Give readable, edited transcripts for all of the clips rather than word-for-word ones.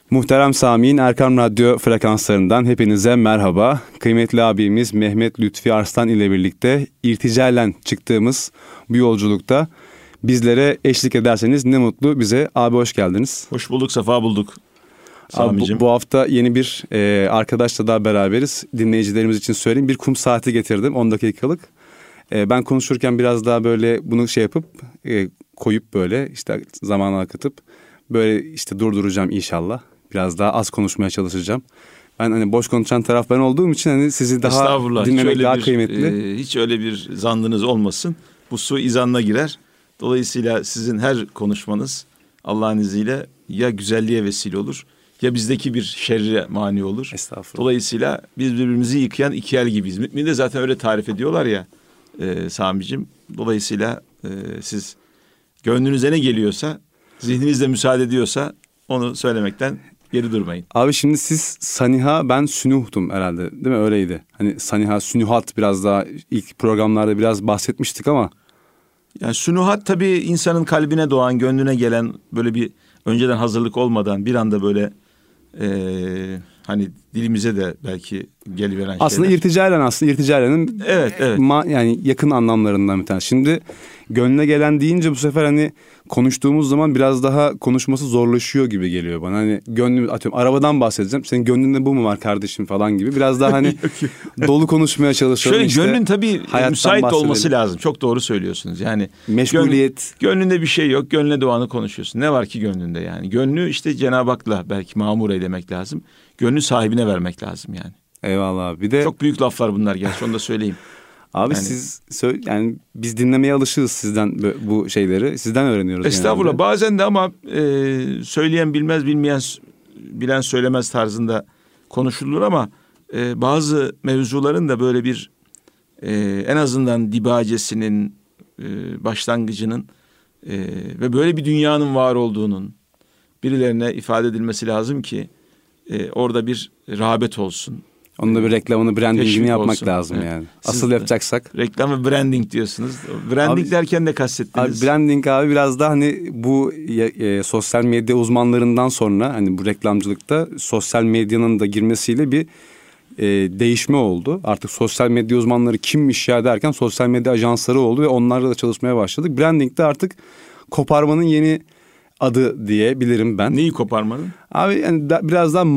Muhterem Sami'nin Erkam Radyo frekanslarından hepinize merhaba. Kıymetli abimiz Mehmet Lütfi Arslan ile birlikte irticalen çıktığımız bu yolculukta bizlere eşlik ederseniz ne mutlu bize. Abi hoş geldiniz. Hoş bulduk, sefa bulduk Sami'cim. Bu hafta yeni bir arkadaşla daha beraberiz. Dinleyicilerimiz için söyleyeyim. Bir kum saati getirdim 10 dakikalık. Ben konuşurken biraz daha böyle bunu yapıp koyup böyle işte zamanı akıtıp böyle işte durduracağım inşallah. Biraz daha az konuşmaya çalışacağım. Ben hani boş konuşan taraf ben olduğum için hani sizi daha dinlemek daha kıymetli. Hiç öyle bir zannınız olmasın. Bu su izanına girer. Dolayısıyla sizin her konuşmanız Allah'ın izniyle ya güzelliğe vesile olur ya bizdeki bir şerre mani olur. Estağfurullah. Dolayısıyla biz birbirimizi yıkayan iki el gibiyiz. Mümin de zaten öyle tarif ediyorlar ya Sami'cim. Dolayısıyla siz gönlünüze ne geliyorsa, zihniniz de müsaade ediyorsa onu söylemekten geri durmayın. Abi şimdi siz Saniha, ben Sünuh'tum herhalde, değil mi? Öyleydi. Hani Saniha, Sünuhat biraz daha ilk programlarda biraz bahsetmiştik ama. Yani Sünuhat tabii insanın kalbine doğan, gönlüne gelen, böyle bir önceden hazırlık olmadan bir anda böyle hani dilimize de belki geliveren aslında şeyler. aslında irticalenin evet. Yani yakın anlamlarından bir tanesi. Şimdi gönlüne gelen deyince bu sefer hani konuştuğumuz zaman biraz daha konuşması zorlaşıyor gibi geliyor bana. Hani gönlüm, atıyorum arabadan bahsedeceğim. Senin gönlünde bu mu var kardeşim falan gibi. Biraz daha hani dolu konuşmaya çalışıyorum. Şöyle işte, gönlün tabii müsait olması lazım. Çok doğru söylüyorsunuz. Yani meşguliyet. Gönlünde bir şey yok. Gönlüne doğanı konuşuyorsun. Ne var ki gönlünde yani? Gönlü işte Cenab-ı Hak'la belki mamur eylemek lazım. Gönlü sahibine vermek lazım yani. Eyvallah. Bir de çok büyük laflar bunlar, gerçi onu da söyleyeyim. Abi yani, yani biz dinlemeye alışığız sizden bu şeyleri. Sizden öğreniyoruz. Estağfurullah. Genelde. Bazen de ama söyleyen bilmez, bilmeyen bilen söylemez tarzında konuşulur ama bazı mevzuların da böyle bir en azından dibacesinin başlangıcının ve böyle bir dünyanın var olduğunun birilerine ifade edilmesi lazım ki orada bir rağbet olsun. Onun da bir reklamını, brandingini yapmak olsun. lazım yani. Asıl yapacaksak. Reklam ve branding diyorsunuz. Branding abi, derken ne kastettiniz? Abi branding abi biraz da hani bu sosyal medya uzmanlarından sonra hani bu reklamcılıkta sosyal medyanın da girmesiyle bir değişme oldu. Artık sosyal medya uzmanları kimmiş ya derken sosyal medya ajansları oldu ve onlarla da çalışmaya başladık. Branding de artık koparmanın yeni adı diyebilirim ben. Neyi koparmanın? Abi yani biraz daha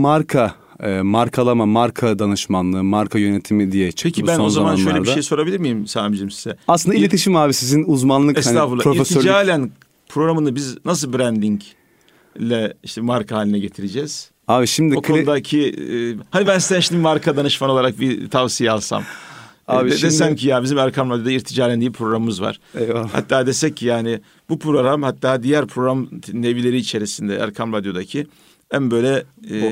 markalama, marka danışmanlığı, marka yönetimi diye çıktı. Peki ben o zaman şöyle bir şey sorabilir miyim Sami'cim size? Aslında iletişim abi sizin uzmanlık. Estağfurullah. Hani profesörlük. İrticalen programını biz nasıl brandingle işte marka haline getireceğiz? Abi şimdi o konudaki hani ben size şimdi marka danışman olarak bir tavsiye alsam. Abi desem ki ya bizim Erkam Radyo'da irticalen diye bir programımız var. Eyvallah. Hatta desek ki yani bu program, hatta diğer program nevileri içerisinde Erkam Radyo'daki en böyle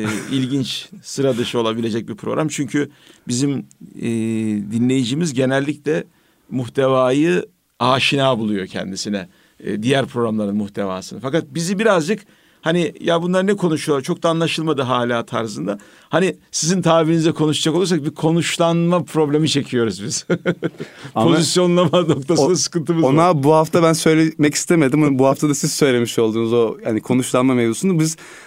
ilginç, sıra dışı olabilecek bir program. Çünkü bizim dinleyicimiz genellikle muhtevayı aşina buluyor kendisine. Diğer programların muhtevasını. Fakat bizi birazcık hani ya bunlar ne konuşuyor çok da anlaşılmadı hala tarzında. Hani sizin tabirinizle konuşacak olursak bir konuşlanma problemi çekiyoruz biz. Pozisyonlama noktasında sıkıntımız var. Ona bu hafta ben söylemek istemedim ama bu hafta da siz söylemiş olduğunuz o yani konuşlanma mevzusunu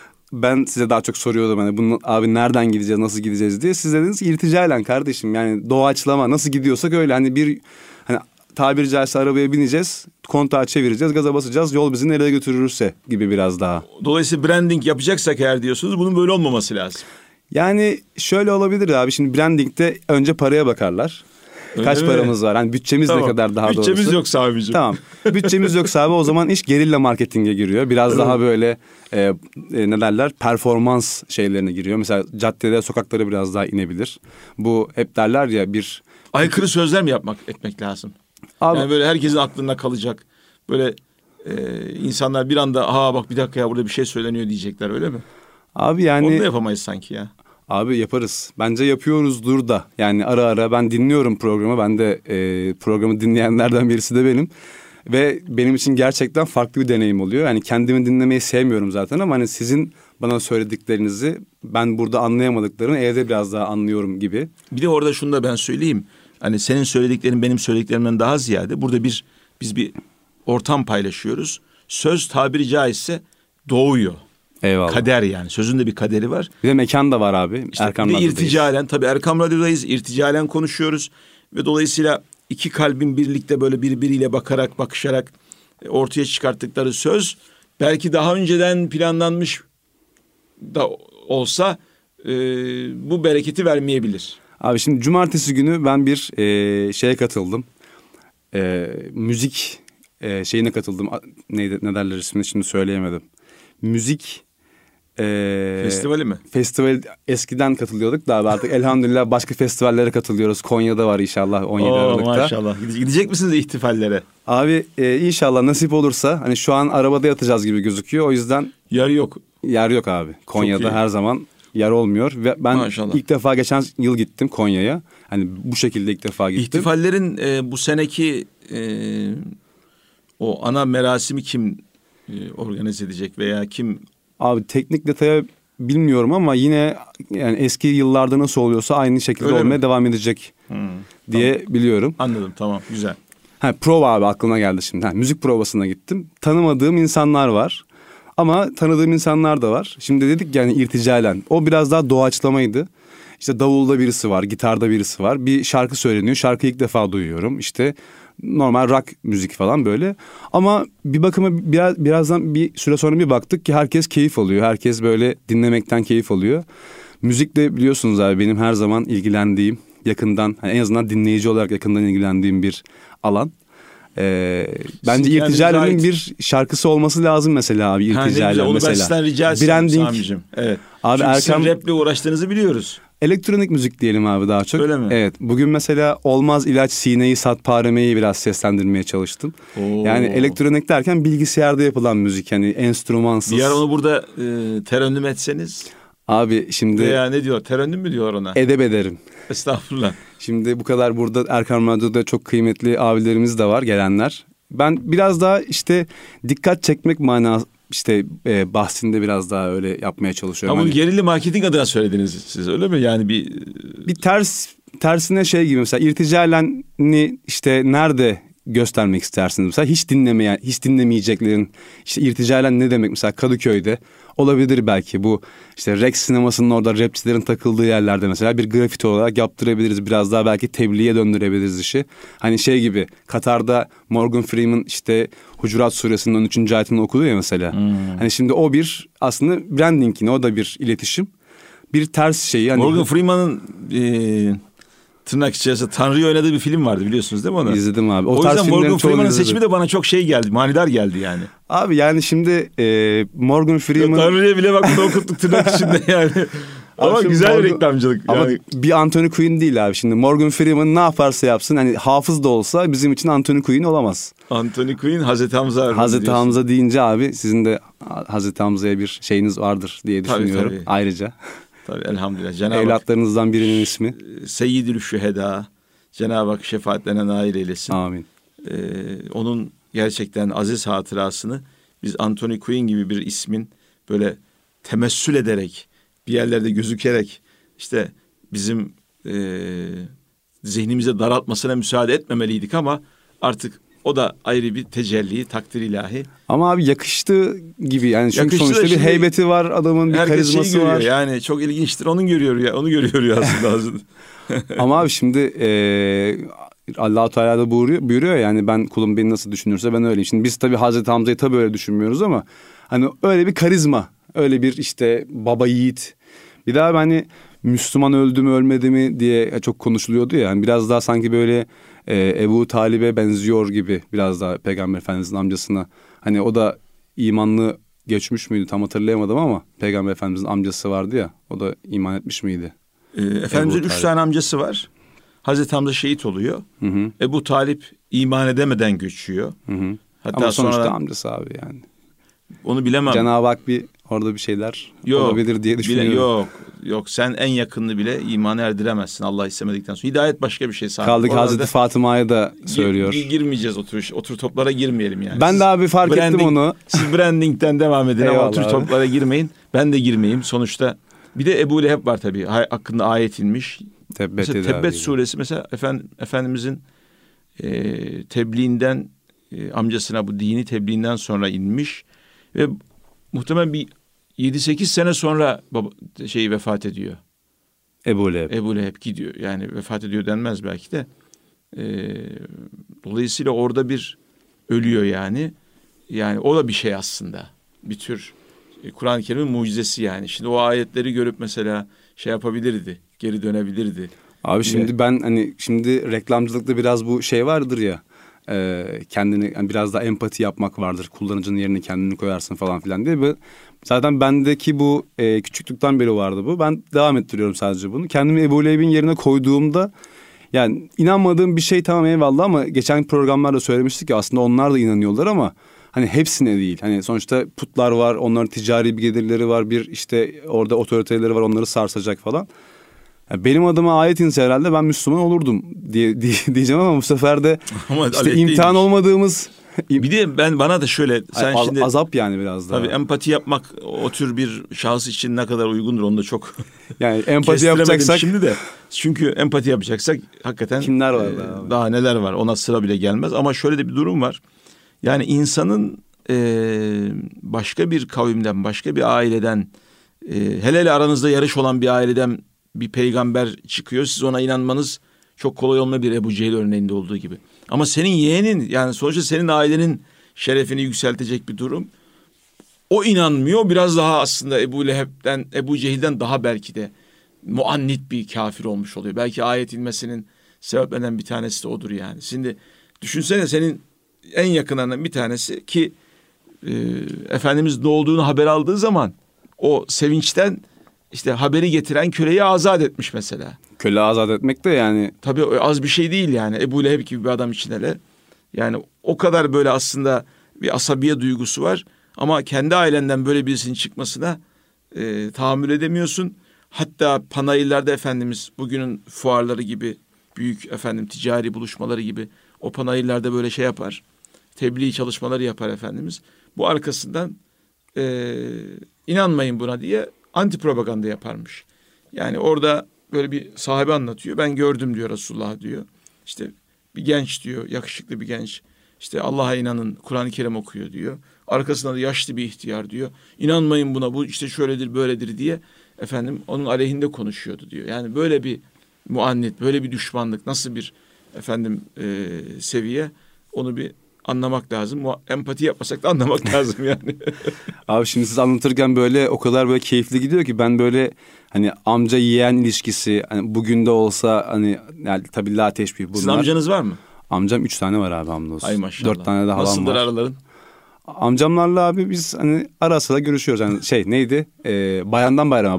ben size daha çok soruyordum hani bunu abi nereden gideceğiz, nasıl gideceğiz diye. Siz dediniz ki irticalen kardeşim yani doğaçlama nasıl gidiyorsak öyle hani hani tabiri caizse arabaya bineceğiz, kontağı çevireceğiz, gaza basacağız, yol bizi nereye götürürse gibi biraz daha. Dolayısıyla branding yapacaksak eğer diyorsunuz bunun böyle olmaması lazım. Yani şöyle olabilir abi, şimdi brandingde önce paraya bakarlar. Kaç paramız var? Hani bütçemiz ne kadar daha doğrusu. Bütçemiz yoksa abicim. Tamam. Bütçemiz yoksa abi o zaman iş gerilla marketinge giriyor. Biraz daha böyle ne derler? Performans şeylerine giriyor. Mesela caddede, sokaklara biraz daha inebilir. Bu hep derler ya aykırı sözler mi etmek lazım? Abi, yani böyle herkesin aklında kalacak. Böyle insanlar bir anda bak bir dakika ya burada bir şey söyleniyor diyecekler, öyle mi? Abi yani. Onu da yapamayız sanki ya. Abi yaparız. Bence yapıyoruzdur da. Yani ara ara ben dinliyorum programı. Ben de programı dinleyenlerden birisi de benim. Ve benim için gerçekten farklı bir deneyim oluyor. Yani kendimi dinlemeyi sevmiyorum zaten ama hani sizin bana söylediklerinizi ben burada anlayamadıklarını evde biraz daha anlıyorum gibi. Bir de orada şunu da ben söyleyeyim. Hani senin söylediklerin benim söylediklerimden daha ziyade burada biz bir ortam paylaşıyoruz. Söz tabiri caizse doğuyor. Eyvallah. Kader yani. Sözün de bir kaderi var. Bir de mekan da var abi. İşte Erkam bir de Radyo'dayız. irticalen, tabii Erkam Radyo'dayız. İrticalen konuşuyoruz. Ve dolayısıyla iki kalbin birlikte böyle birbiriyle bakışarak ortaya çıkarttıkları söz belki daha önceden planlanmış da olsa bu bereketi vermeyebilir. Abi şimdi cumartesi günü ben bir şeye katıldım. Müzik şeyine katıldım. Neydi, ne derler ismini şimdi söyleyemedim. Müzik Festivali mi? Festival eskiden katılıyorduk da artık elhamdülillah başka festivallere katılıyoruz. Konya'da var inşallah 17 Aralık'ta. Maşallah. Gidecek misiniz ihtifallere? Abi inşallah nasip olursa, hani şu an arabada yatacağız gibi gözüküyor. O yüzden Yer yok. yer yok abi. Konya'da her zaman yer olmuyor. Ve ben Maşallah. ilk defa geçen yıl gittim Konya'ya. Hani bu şekilde ilk defa gittim. İhtifallerin bu seneki o ana merasimi kim organize edecek veya kim? Abi teknik detaya bilmiyorum ama yine yani eski yıllarda nasıl oluyorsa aynı şekilde Öyle olmaya mi? devam edecek diye biliyorum. Anladım, tamam, güzel. Prova abi aklıma geldi şimdi. Müzik provasına gittim. Tanımadığım insanlar var. Ama tanıdığım insanlar da var. Şimdi dedik yani irticalen. O biraz daha doğaçlamaydı. İşte davulda birisi var, gitarda birisi var. Bir şarkı söyleniyor. Şarkıyı ilk defa duyuyorum. İşte normal rock müzik falan böyle. Ama bir bakıma birazdan bir süre sonra bir baktık ki herkes keyif alıyor. Herkes böyle dinlemekten keyif alıyor. Müzik de biliyorsunuz abi benim her zaman ilgilendiğim, yakından, en azından dinleyici olarak yakından ilgilendiğim bir alan. Bence irticalen'in bir şarkısı olması lazım mesela abi. İrticalen onu mesela. Ben sizden rica etsem Sami'cim. Evet. Abi çünkü Erkam, sizin raple uğraştığınızı biliyoruz. Elektronik müzik diyelim abi daha çok. Öyle mi? Evet. Bugün mesela Olmaz ilaç sineyi sat paremeyi biraz seslendirmeye çalıştım. Yani elektronik derken bilgisayarda yapılan müzik, hani enstrümansız. Bir yer onu burada terennüm etseniz. Abi şimdi. Veya ne diyor? Terennüm mü diyor ona? Edep ederim. Estağfurullah. Şimdi bu kadar burada Erkam Radyo'da çok kıymetli abilerimiz de var, gelenler. Ben biraz daha işte dikkat çekmek manası işte bahsinde biraz daha öyle yapmaya çalışıyorum. Ama bunu gerilim marketing adına söylediniz siz, öyle mi? Yani bir tersine şey gibi, mesela irticalen'i işte nerede göstermek istersiniz? Mesela hiç dinlemeyeceklerin işte irticalen ne demek, mesela Kadıköy'de olabilir belki, bu işte Rex sinemasının orada rapçilerin takıldığı yerlerde mesela bir grafiti olarak yaptırabiliriz, biraz daha belki tebliğe döndürebiliriz işi. Hani şey gibi, Katar'da Morgan Freeman işte Hucurat Suresinin 13. ayetini okudu ya mesela. Hani şimdi o bir aslında branding, yine o da bir iletişim. Bir ters şeyi. Hani Morgan Freeman'ın tırnak içerisinde Tanrı'yı oynadığı bir film vardı, biliyorsunuz değil mi onu? İzledim abi. O yüzden Morgan Freeman'ın seçimi de bana çok şey geldi. Manidar geldi yani. Abi yani şimdi Morgan Freeman... Tanrı'ya bile bak bunu okuttuk tırnak içinde yani. Ama güzel bir reklamcılık. Ama yani. bir Anthony Quinn değil abi. Şimdi Morgan Freeman ne yaparsa yapsın, hani hafız da olsa bizim için Anthony Quinn olamaz. Anthony Quinn, Hazreti Hamza. Hazreti Hamza deyince abi sizin de Hazreti Hamza'ya bir şeyiniz vardır diye düşünüyorum. Tabii. Ayrıca. Tabii, elhamdülillah. Cenab-ı Evlatlarınızdan birinin ismi. Seyyidül Şüheda. Cenab-ı Hak şefaatlerine nail eylesin. Amin. Onun gerçekten aziz hatırasını biz Anthony Quinn gibi bir ismin böyle temessül ederek, bir yerlerde gözükerek işte bizim zihnimize daraltmasına müsaade etmemeliydik ama artık o da ayrı bir tecelli, takdir ilahi. Ama abi yakıştı gibi yani, çünkü Yakıştı sonuçta bir heybeti var adamın, bir karizması var. Yani çok ilginçtir, onu görüyor aslında. Ama abi şimdi Allah-u Teala da buyuruyor yani, ben kulum beni nasıl düşünürse ben öyleyim. Şimdi biz tabii Hazreti Hamza'yı tabii öyle düşünmüyoruz ama hani öyle bir karizma, öyle bir işte baba yiğit. Bir daha hani Müslüman öldü mü ölmedi mi diye çok konuşuluyordu ya. Yani biraz daha sanki böyle Ebu Talib'e benziyor gibi, biraz daha Peygamber Efendimiz'in amcasına. Hani o da imanlı geçmiş müydü tam hatırlayamadım ama Peygamber Efendimiz'in amcası vardı ya, o da iman etmiş miydi? Efendimiz'in 3 tane amcası var. Hazreti Hamza şehit oluyor. Hı. Ebu Talip iman edemeden göçüyor. Hı. Hatta ama sonuçta sonra amcası abi yani. Onu bilemem. Cenab-ı Hak orada bir şeyler olabilir diye düşünüyorum. Yok sen en yakınını bile imana erdiremezsin Allah istemedikten sonra. Hidayet başka bir şey. Kaldık Hazreti Fatıma'ya da söylüyor. Girmeyeceğiz otur toplara girmeyelim yani. Ben de abi fark ettim onu. Siz brandingden devam edin ama otur toplara girmeyin. Ben de girmeyeyim. Sonuçta bir de Ebu Leheb var tabii. Hakkında ayet inmiş. Tebbet suresi mesela Efendimizin tebliğinden amcasına bu dini tebliğinden sonra inmiş ve muhtemelen bir 7-8 sene sonra vefat ediyor. Ebu Leheb. Ebu Leheb gidiyor. Yani vefat ediyor denmez belki de. Dolayısıyla orada bir ölüyor yani. Yani o da bir şey aslında. Bir tür Kur'an-ı Kerim'in mucizesi yani. Şimdi o ayetleri görüp mesela şey yapabilirdi. Geri dönebilirdi. Abi şimdi ben hani şimdi reklamcılıkta biraz bu şey vardır ya. Kendini yani biraz daha empati yapmak vardır. Kullanıcının yerine kendini koyarsın falan filan diye. Zaten bendeki bu küçüklükten beri vardı bu. Ben devam ettiriyorum sadece bunu. Kendimi Ebu Leheb'in yerine koyduğumda yani inanmadığım bir şey tamam eyvallah ama geçen programlarda söylemiştik ya aslında onlar da inanıyorlar ama hani hepsine değil. Hani sonuçta putlar var, onların ticari bir gelirleri var, bir işte orada otoriteleri var, onları sarsacak falan. Yani benim adıma ayet inse herhalde ben Müslüman olurdum diyeceğim ama bu sefer de işte imtihan olmadığımız. Bir de bana da şöyle sen şimdi azap yani biraz daha. Tabii empati yapmak o tür bir şahıs için ne kadar uygundur onu da çok yani empati yapacaksak şimdi de çünkü empati yapacaksak hakikaten kimler var daha neler var ona sıra bile gelmez ama şöyle de bir durum var. Yani insanın başka bir kavimden, başka bir aileden hele aranızda yarış olan bir aileden bir peygamber çıkıyor. Siz ona inanmanız çok kolay olmayabilir Ebu Cehil örneğinde olduğu gibi. Ama senin yeğenin yani sonuçta senin ailenin şerefini yükseltecek bir durum. O inanmıyor. Biraz daha aslında Ebu Cehil'den daha belki de muannit bir kafir olmuş oluyor. Belki ayet inmesinin sebeplerinden bir tanesi de odur yani. Şimdi düşünsene senin en yakınlarından bir tanesi ki Efendimiz doğduğunu haber aldığı zaman o sevinçten işte haberi getiren köleyi azat etmiş mesela. Köle azat etmek de yani. Tabii az bir şey değil yani. Ebu Leheb gibi bir adam için hele. Yani o kadar böyle aslında bir asabiye duygusu var. Ama kendi ailenden böyle birisinin çıkmasına tahammül edemiyorsun. Hatta panayırlarda Efendimiz bugünün fuarları gibi büyük ticari buluşmaları gibi o panayırlarda böyle şey yapar. Tebliğ çalışmaları yapar Efendimiz. Bu arkasından inanmayın buna diye anti propaganda yaparmış. Yani orada böyle bir sahabe anlatıyor. Ben gördüm diyor Resulullah diyor. İşte bir genç diyor, yakışıklı bir genç. İşte Allah'a inanın, Kur'an-ı Kerim okuyor diyor. Arkasında da yaşlı bir ihtiyar diyor. İnanmayın buna, bu işte şöyledir, böyledir diye efendim onun aleyhinde konuşuyordu diyor. Yani böyle bir muannit, böyle bir düşmanlık nasıl bir seviye onu bir anlamak lazım. Empati yapmasak da anlamak lazım yani. Abi şimdi siz anlatırken böyle o kadar böyle keyifli gidiyor ki ben böyle hani amca yeğen ilişkisi hani bugün de olsa hani yani tabii la teşbih bunlar. Sizin amcanız var mı? Amcam 3 tane var abi hamdolsun. Ay maşallah. 4 tane de halam var. Nasıldır araların? Amcamlarla abi biz hani ara sıra görüşüyoruz. Yani neydi? Bayramdan bayrama,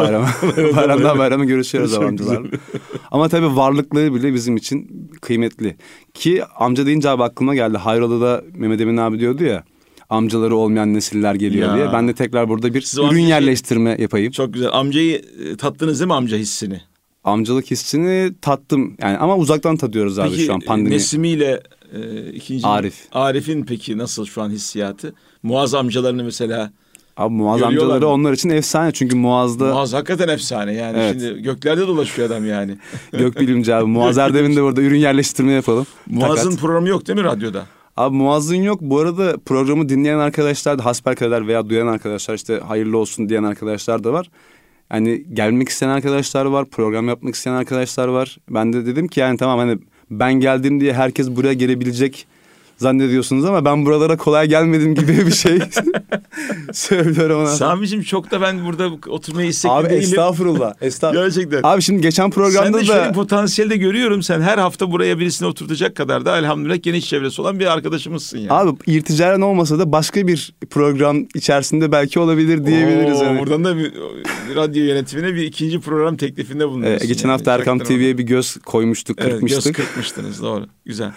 bayramdan bayrama görüşüyoruz amcalarla. Ama tabii varlıkları bile bizim için kıymetli. Ki amca deyince abi aklıma geldi. Hayrola Mehmet Emin abi diyordu ya. Amcaları olmayan nesiller geliyor diye. Ben de tekrar burada bir ürün yerleştirme yapayım. Çok güzel. Amcayı tattınız değil mi amca hissini? Amcalık hissini tattım. Yani ama uzaktan tadıyoruz abi şu an pandemi. Peki Nesimi'yle ikinci Arif. Arif'in peki nasıl şu an hissiyatı? Muaz amcalarını mesela abi Muaz amcaları onlar için efsane çünkü Muaz hakikaten efsane yani evet. Şimdi göklerde dolaşıyor adam yani. Gökbilimci abi. Muaz Erdem'in de burada ürün yerleştirme yapalım. Muaz'ın programı yok değil mi radyoda? Abi Muaz'ın yok. Bu arada programı dinleyen arkadaşlar da hasbelkader veya duyan arkadaşlar işte hayırlı olsun diyen arkadaşlar da var. Yani gelmek isteyen arkadaşlar var, program yapmak isteyen arkadaşlar var. Ben de dedim ki yani tamam hani ben geldim diye herkes buraya gelebilecek zannediyorsunuz ama ben buralara kolay gelmedim gibi bir şey söylüyorum ona. Sami'cim çok da ben burada oturmayı istekli değilim. Abi estağfurullah. Gerçekten. Abi şimdi geçen programda sen de şöyle potansiyelde görüyorum. Sen her hafta buraya birisini oturtacak kadar da elhamdülillah geniş çevresi olan bir arkadaşımızsın yani. Abi irticaren olmasa da başka bir program içerisinde belki olabilir diyebiliriz. Yani. Buradan da bir radyo yönetimine bir ikinci program teklifinde bulunuyorsun. Geçen hafta Erkam TV'ye bir göz koymuştuk, kırpmıştık. Evet, göz kırpmıştınız doğru. Güzel.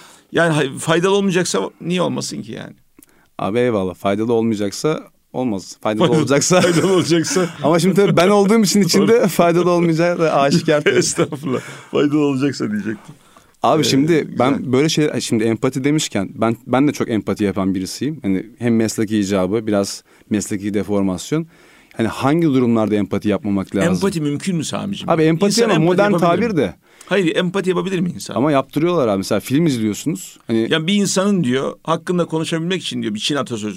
Yani faydalı olmayacaksa niye olmasın ki yani? Abi eyvallah. Faydalı olmayacaksa olmaz. Faydalı olacaksa. Faydalı olacaksa. Ama şimdi tabii ben olduğum için içinde faydalı olmayacağı da aşikar. Estağfurullah. Faydalı olacaksa diyecektim. Abi şimdi ben böyle şeyler şimdi empati demişken ben de çok empati yapan birisiyim. Hani hem mesleki icabı biraz mesleki deformasyon. Hani hangi durumlarda empati yapmamak lazım? Empati mümkün mü Sami'ciğim? Abi empati ama modern tabir de. Hayır empati yapabilir mi insan? Ama yaptırıyorlar abi. Mesela film izliyorsunuz. Yani bir insanın diyor hakkında konuşabilmek için diyor bir Çin atasözü.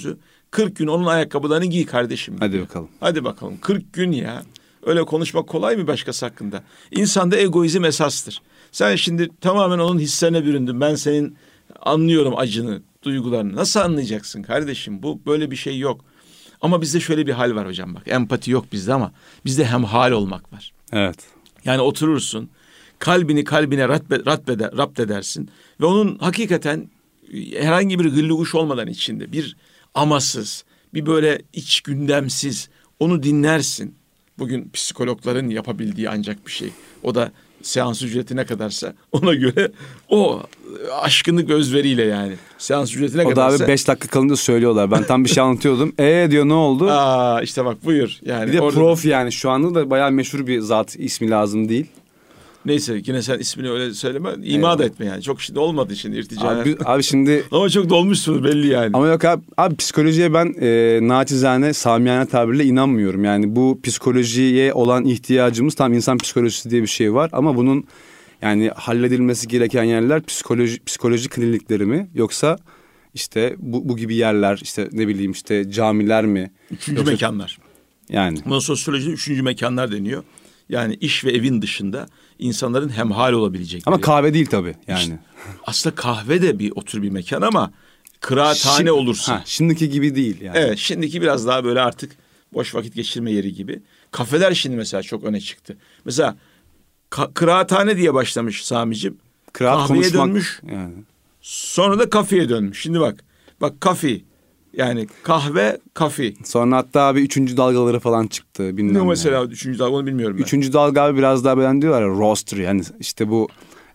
40 gün onun ayakkabılarını giy kardeşim. Hadi bakalım. Hadi bakalım 40 gün ya. Öyle konuşmak kolay mı başkası hakkında? İnsanda egoizm esastır. Sen şimdi tamamen onun hislerine büründün. Ben senin anlıyorum acını, duygularını. Nasıl anlayacaksın kardeşim? Bu böyle bir şey yok. Ama bizde şöyle bir hal var hocam bak. Empati yok bizde ama bizde hemhal olmak var. Evet. Yani oturursun, kalbine rapt edersin ve onun hakikaten herhangi bir gıllıguş olmadan içinde bir amasız, bir böyle iç gündemsiz onu dinlersin. Bugün psikologların yapabildiği ancak bir şey. O da seans ücreti ne kadarsa ona göre o aşkınlık özveriyle yani. Seans ücreti ne kadarsa. O da abi 5 dakika kalınca söylüyorlar. Ben tam bir şey anlatıyordum. Diyor ne oldu? İşte bak buyur. Yani bir de orada prof yani şu anda da bayağı meşhur bir zat, ismi lazım değil. Neyse yine sen ismini öyle söyleme. İma da etme yani. Çok şimdi olmadı şimdi irtica. Abi şimdi. Ama çok dolmuşsunuz belli yani. Ama yok abi psikolojiye ben naçizane, samiyane tabirle inanmıyorum. Yani bu psikolojiye olan ihtiyacımız, tam insan psikolojisi diye bir şey var. Ama bunun yani halledilmesi gereken yerler psikoloji klinikleri mi? Yoksa işte bu gibi yerler, işte ne bileyim işte camiler mi? Üçüncü mekanlar. Yani. Buna sosyolojide üçüncü mekanlar deniyor. Yani iş ve evin dışında insanların hemhal olabilecekleri. Ama kahve değil tabii yani. İşte, aslında kahve de bir otur bir mekan ama kıraathane olursa. Şimdiki gibi değil yani. Evet, şimdiki biraz daha böyle artık boş vakit geçirme yeri gibi. Kafeler şimdi mesela çok öne çıktı. Mesela kıraathane diye başlamış Sami'cim. Kıraat kahveye konuşmak dönmüş. Yani. Sonra da kafeye dönmüş. Şimdi bak kafe. Yani kahve, kafe. Sonra hatta abi 3. dalgaları falan çıktı. Ne mesela 3. dalga onu bilmiyorum ben. 3. dalga abi biraz daha böyle diyorlar ya, roaster yani işte bu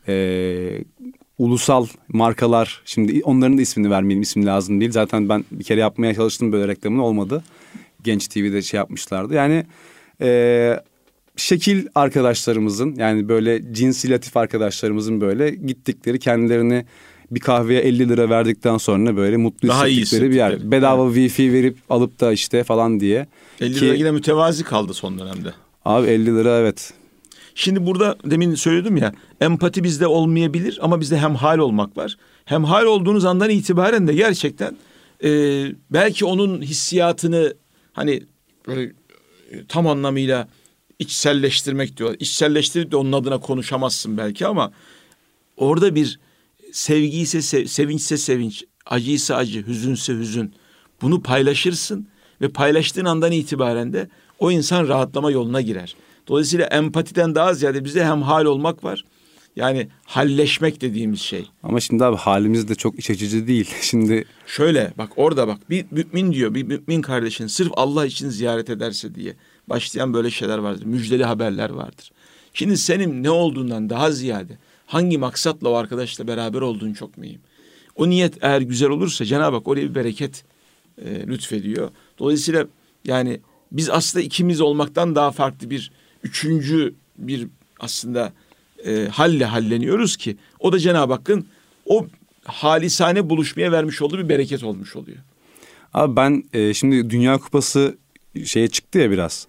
ulusal markalar, şimdi onların da ismini vermeyelim, isim lazım değil. Zaten ben bir kere yapmaya çalıştım, böyle reklamını olmadı. Genç TV'de şey yapmışlardı. Yani şekil arkadaşlarımızın, yani böyle cinsilatif arkadaşlarımızın böyle gittikleri, kendilerini bir kahveye 50 lira verdikten sonra böyle mutlu daha hissettikleri bir yer. Bedava Wi-Fi verip alıp da işte falan diye. 50 lira yine mütevazi kaldı son dönemde. Abi 50 lira evet. Şimdi burada demin söyledim ya, empati bizde olmayabilir ama bizde hemhal olmak var. Hemhal olduğunuz andan itibaren de gerçekten belki onun hissiyatını hani böyle tam anlamıyla içselleştirmek diyor. İçselleştirip de onun adına konuşamazsın belki ama orada bir sevgi ise sevinçse sevinç, acı ise acı, hüzünse hüzün. Bunu paylaşırsın ve paylaştığın andan itibaren de o insan rahatlama yoluna girer. Dolayısıyla empatiden daha ziyade bizde hemhal olmak var. Yani halleşmek dediğimiz şey. Ama şimdi abi halimiz de çok iç açıcı değil. Şimdi şöyle bak, orada bak, bir mümin diyor, bir mümin kardeşin sırf Allah için ziyaret ederse diye başlayan böyle şeyler vardır. Müjdeli haberler vardır. Şimdi senin ne olduğundan daha ziyade hangi maksatla o arkadaşla beraber olduğun çok mühim. O niyet eğer güzel olursa Cenab-ı Hak oraya bir bereket lütfediyor. Dolayısıyla yani biz aslında ikimiz olmaktan daha farklı bir üçüncü bir aslında halle halleniyoruz ki o da Cenab-ı Hakk'ın o halisane buluşmaya vermiş olduğu bir bereket olmuş oluyor. Abi ben şimdi Dünya Kupası şeye çıktı ya biraz.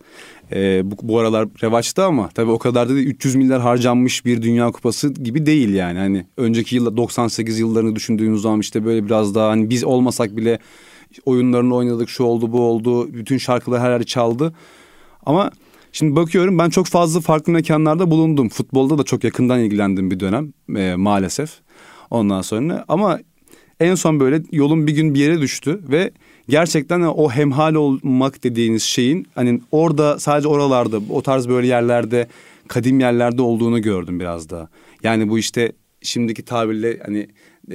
Bu aralar revaçta ama tabii o kadar da değil. 300 milyar harcanmış bir Dünya Kupası gibi değil yani. Hani önceki yıllar 98 yıllarını düşündüğümüz zaman işte böyle biraz daha hani biz olmasak bile oyunlarını oynadık, şu oldu bu oldu, bütün şarkılar her yerde çaldı. Ama şimdi bakıyorum, ben çok fazla farklı mekanlarda bulundum. Futbolda da çok yakından ilgilendim bir dönem maalesef. Ondan sonra ama en son böyle yolum bir gün bir yere düştü ve gerçekten o hemhal olmak dediğiniz şeyin hani orada, sadece oralarda, o tarz böyle yerlerde, kadim yerlerde olduğunu gördüm biraz daha. Yani bu işte şimdiki tabirle hani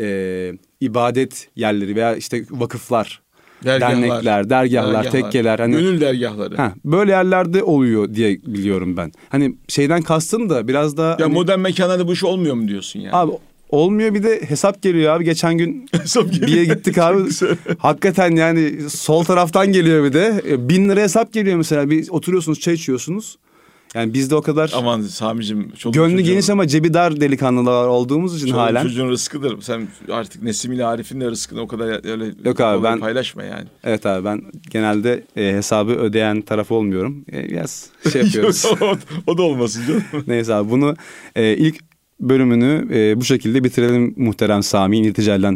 ibadet yerleri veya işte vakıflar, dernekler, dergahlar, tekkeler. Hani, gönül dergahları. Böyle yerlerde oluyor diye biliyorum ben. Hani şeyden kastım da biraz daha... Ya hani, modern mekanlarda bu iş olmuyor mu diyorsun yani? Abi olmuyor, bir de hesap geliyor abi. Geçen gün bir yere gittik abi. Hakikaten yani sol taraftan geliyor bir de. 1000 lira hesap geliyor mesela. Bir oturuyorsunuz, çay içiyorsunuz. Yani bizde o kadar... Aman Sami'cim... Gönlü geniş ama cebi dar delikanlılar olduğumuz için halen. Çocuğun rızkıdır. Sen artık Nesim ile Arif'in de rızkını o kadar öyle yok abi, ben paylaşma yani. Evet abi, ben genelde hesabı ödeyen taraf olmuyorum. Biraz şey yapıyoruz. O da olmasın canım. Neyse abi, bunu ilk bölümünü bu şekilde bitirelim muhterem Sami. İrticalen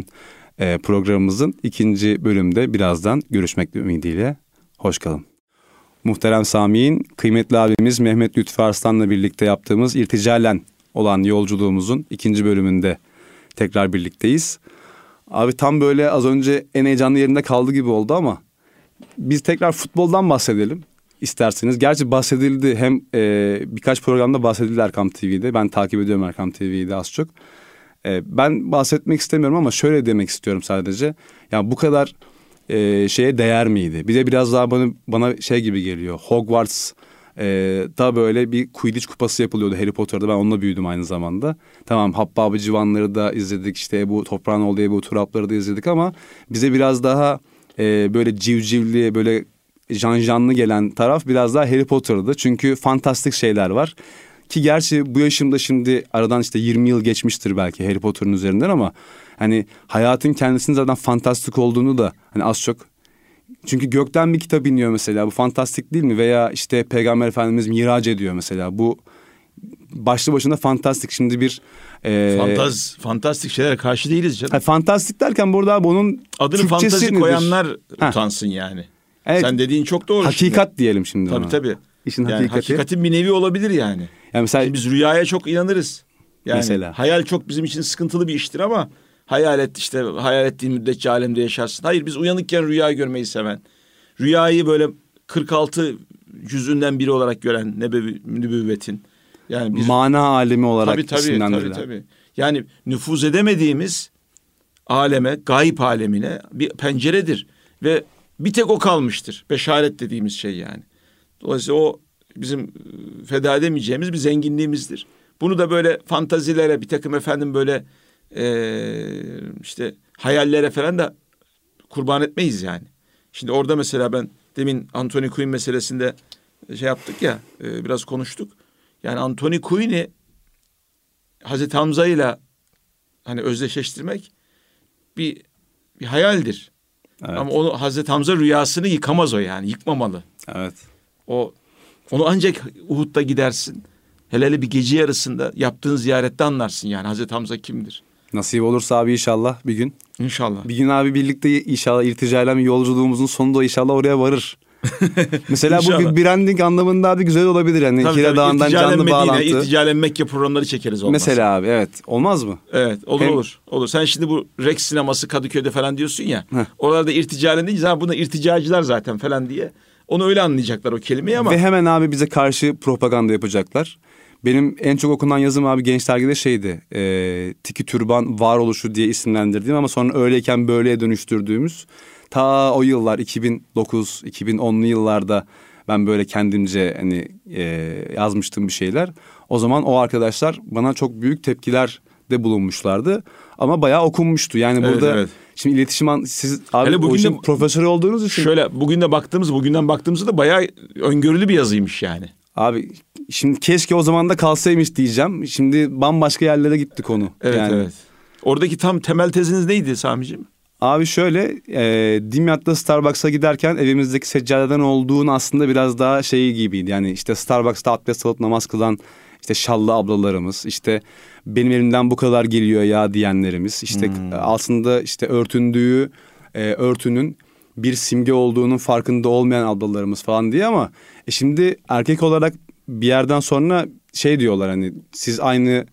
Programımızın 2. bölümde birazdan görüşmek ümidiyle. Hoş kalın. Muhterem Sami'nin kıymetli abimiz Mehmet Lütfü Arslan'la birlikte yaptığımız irticalen olan yolculuğumuzun 2. bölümünde tekrar birlikteyiz. Abi tam böyle az önce en heyecanlı yerinde kaldı gibi oldu ama biz tekrar futboldan bahsedelim isterseniz. Gerçi bahsedildi hem birkaç programda bahsedildi Erkam TV'de. Ben takip ediyorum Erkam TV'de az çok. Ben bahsetmek istemiyorum ama şöyle demek istiyorum sadece. Yani bu kadar şeye değer miydi? Bir de biraz daha bana şey gibi geliyor. Hogwarts da böyle bir Quidditch kupası yapılıyordu Harry Potter'da. Ben onunla büyüdüm aynı zamanda. Tamam, Habbabı Civanları da izledik. İşte bu Toprağın Olduğu Ebu Turapları da izledik ama bize biraz daha böyle civcivli, böyle janjanlı gelen taraf biraz daha Harry Potter'dı. Çünkü fantastik şeyler var. Ki gerçi bu yaşımda şimdi aradan işte 20 yıl geçmiştir belki Harry Potter'ın üzerinden ama hani hayatın kendisinin zaten fantastik olduğunu da hani az çok. Çünkü gökten bir kitap iniyor mesela, bu fantastik değil mi? Veya işte Peygamber Efendimiz miraç ediyor mesela, bu başlı başına fantastik. Şimdi bir fantastik şeylere karşı değiliz canım. Fantastik derken burada abi onun adını fantazi koyanlar utansın yani. Evet. Sen dediğin çok doğru. Hakikat şimdi diyelim şimdi. Tabii. İşin yani hakikatin bir nevi olabilir yani. Mesela şimdi biz rüyaya çok inanırız. Yani mesela hayal çok bizim için sıkıntılı bir iştir ama hayal ettiğin müddetçe alemde yaşarsın. Hayır, biz uyanıkken rüya görmeyi seven, rüyayı böyle 46 cüzünden biri olarak gören nübüvvetin. Yani biz, mana alemi olarak isimlendirilen. Tabii. Yani nüfuz edemediğimiz aleme, gayb alemine bir penceredir ve bir tek o kalmıştır. Beşaret dediğimiz şey yani. Dolayısıyla o bizim feda edemeyeceğimiz bir zenginliğimizdir. Bunu da böyle fantazilere, bir takım böyle işte hayallere falan da kurban etmeyiz yani. Şimdi orada mesela ben demin Anthony Quinn meselesinde şey yaptık ya, biraz konuştuk. Yani Anthony Quinn'i Hazreti Hamza ile hani özdeşleştirmek bir hayaldir. Evet. Ama onu Hazreti Hamza rüyasını yıkamaz o yani, yıkmamalı. Evet. Onu ancak Uhud'da gidersin. Hele bir gece yarısında yaptığın ziyarette anlarsın yani Hazreti Hamza kimdir. Nasip olursa abi inşallah bir gün. İnşallah. Bir gün abi birlikte inşallah irticayla yolculuğumuzun sonunda inşallah oraya varır. Mesela bu bir branding anlamında abi güzel olabilir. Yani Hira Dağı'ndan canlı bağlantı. İrticalen Mekke programları çekeriz olmaz. Mesela abi evet, olmaz mı? Evet olur. Sen şimdi bu Rex sineması Kadıköy'de falan diyorsun ya. Oralarda irticalen deyince buna irticacılar zaten falan diye. Onu öyle anlayacaklar o kelimeyi ama. Ve hemen abi bize karşı propaganda yapacaklar. Benim en çok okunan yazım abi Genç Dergi'de şeydi. Tiki Türban varoluşu diye isimlendirdiğim ama sonra öyleyken böyleye dönüştürdüğümüz. Ta o yıllar 2009-2010'lu yıllarda ben böyle kendimce hani yazmıştım bir şeyler. O zaman o arkadaşlar bana çok büyük tepkilerde bulunmuşlardı. Ama bayağı okunmuştu. Yani burada evet. Şimdi iletişim siz abi o işin profesörü olduğunuz için. Şöyle bugünden baktığımızda da bayağı öngörülü bir yazıymış yani. Abi şimdi keşke o zaman da kalsaymış diyeceğim. Şimdi bambaşka yerlere gitti konu. Evet. Oradaki tam temel teziniz neydi Sami'ciğim? Abi şöyle Dimyat'ta Starbucks'a giderken evimizdeki seccadeden olduğunu aslında biraz daha şey gibiydi. Yani işte Starbucks'ta abdest alıp namaz kılan işte şallı ablalarımız, işte benim elimden bu kadar geliyor ya diyenlerimiz, işte aslında işte örtündüğü örtünün bir simge olduğunun farkında olmayan ablalarımız falan diye ama şimdi erkek olarak bir yerden sonra şey diyorlar, hani siz aynı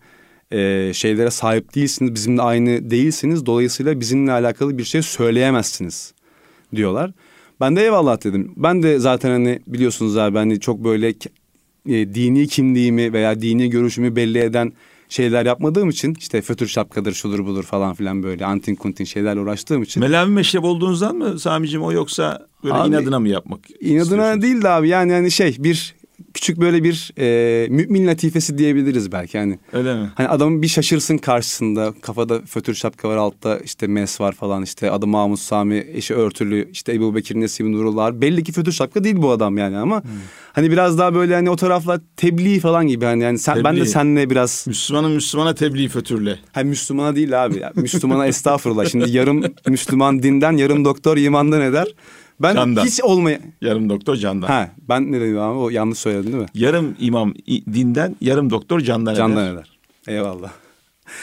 şeylere sahip değilsiniz, bizimle aynı değilsiniz, dolayısıyla bizimle alakalı bir şey söyleyemezsiniz diyorlar. Ben de eyvallah dedim. Ben de zaten hani biliyorsunuz abi hani çok böyle dini kimliğimi veya dini görüşümü belli eden şeyler yapmadığım için işte fötür şapkadır şudur budur falan filan böyle antin kuntin şeylerle uğraştığım için. Melavi meşrep olduğunuzdan mı Sami'ciğim o, yoksa böyle abi, inadına mı yapmak İnadına değil de abi yani şey bir küçük böyle bir mümin latifesi diyebiliriz belki yani. Öyle mi? Hani adamın bir şaşırsın karşısında, kafada fötür şapka var, altta işte mes var falan, işte adı Mahmut Sami, eşi örtülü, işte Ebu Bekir Nesim Nurullah, belli ki fötür şapka değil bu adam yani ama hani biraz daha böyle hani o taraflar tebliğ falan gibi yani ben de seninle biraz Müslümana tebliğ fötürle. Hayır Müslümana değil abi ya. Müslümana estağfurullah. Şimdi yarım Müslüman dinden, yarım doktor imandan eder. Ben candan. Hiç yarım doktor candan. Ben ne dedim abi, o yanlış söyledim değil mi? Yarım imam dinden, yarım doktor candan eder. Candan eder. Eyvallah.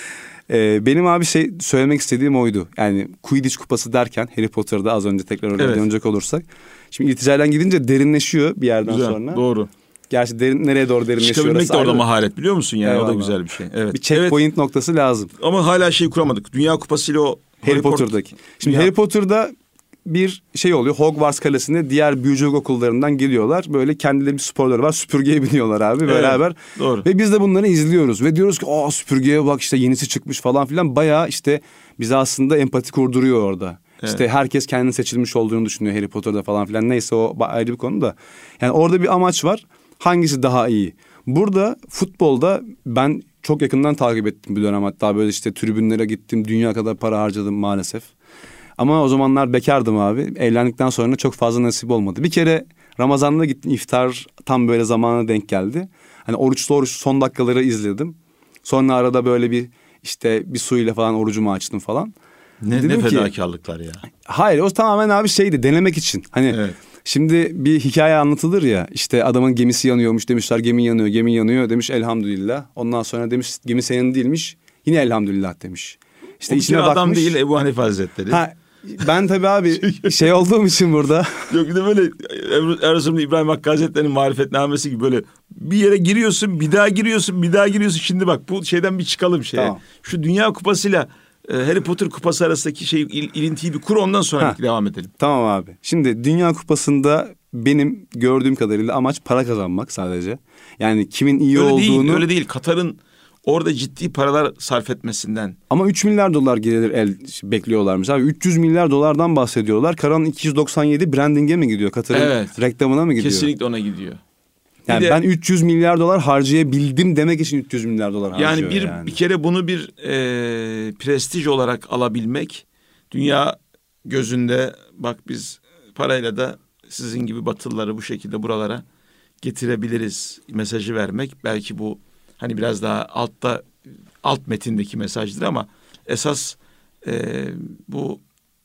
Benim abi söylemek istediğim oydu. Yani Quidditch kupası derken Harry Potter'da az önce tekrar oraya dönecek olursak. Şimdi İrtica'yla gidince derinleşiyor bir yerden sonra. Doğru. Gerçi nereye doğru derinleşiyor? Çıkabilmek de orada maharet biliyor musun yani? Eyvallah. O da güzel bir şey. Evet. Bir checkpoint noktası lazım. Ama hala kuramadık. Dünya Kupası'yla o Harry Potter'daki. Şimdi Harry Potter'da bir oluyor. Hogwarts Kalesi'nde diğer büyücülük okullarından geliyorlar. Böyle kendileri bir sporları var. Süpürgeye biniyorlar abi beraber. Doğru. Ve biz de bunları izliyoruz. Ve diyoruz ki süpürgeye bak işte yenisi çıkmış falan filan. Bayağı işte bize aslında empati kurduruyor orada. Evet. İşte herkes kendini seçilmiş olduğunu düşünüyor Harry Potter'da falan filan. Neyse o ayrı bir konu da. Yani orada bir amaç var. Hangisi daha iyi? Burada futbolda ben çok yakından takip ettim bir dönem. Hatta böyle işte tribünlere gittim. Dünya kadar para harcadım maalesef. Ama o zamanlar bekardım abi. Evlendikten sonra çok fazla nasip olmadı. Bir kere Ramazan'da gittim. İftar tam böyle zamana denk geldi. Hani oruçlu son dakikaları izledim. Sonra arada böyle bir suyla falan orucumu açtım falan. Ne fedakarlıklar ya. Hayır, o tamamen abi denemek için. Hani şimdi bir hikaye anlatılır ya. İşte adamın gemisi yanıyormuş, demişler gemi yanıyor demiş elhamdülillah. Ondan sonra demiş gemi senin değilmiş. Yine elhamdülillah demiş. İşte içine bakmış. Adam değil Ebu Hanife Hazretleri. Ben tabii abi olduğum için burada. Yok bir de böyle Erzurumlu İbrahim Hakkı Hazretleri'nin marifetnamesi gibi böyle bir yere giriyorsun, bir daha giriyorsun. Şimdi bak bu şeyden bir çıkalım Tamam. Şu Dünya Kupası'yla Harry Potter kupası arasındaki ilintiyi bir kur, ondan sonra devam edelim. Tamam abi. Şimdi Dünya Kupası'nda benim gördüğüm kadarıyla amaç para kazanmak sadece. Yani kimin iyi olduğunu. Öyle değil. Katar'ın orada ciddi paralar sarf etmesinden. Ama 3 milyar dolar gelir bekliyorlarmış abi. 300 milyar dolardan bahsediyorlar. Karan 297 branding'e mi gidiyor? Katar'ın reklamına mı gidiyor? Kesinlikle ona gidiyor. Yani ben 300 milyar dolar harcayabildim demek için 300 milyar dolar harcıyor. Yani bir kere bunu bir prestij olarak alabilmek, dünya gözünde bak biz parayla da sizin gibi Batılıları bu şekilde buralara getirebiliriz mesajı vermek. Belki bu hani biraz daha alt metindeki mesajdır ama esas bu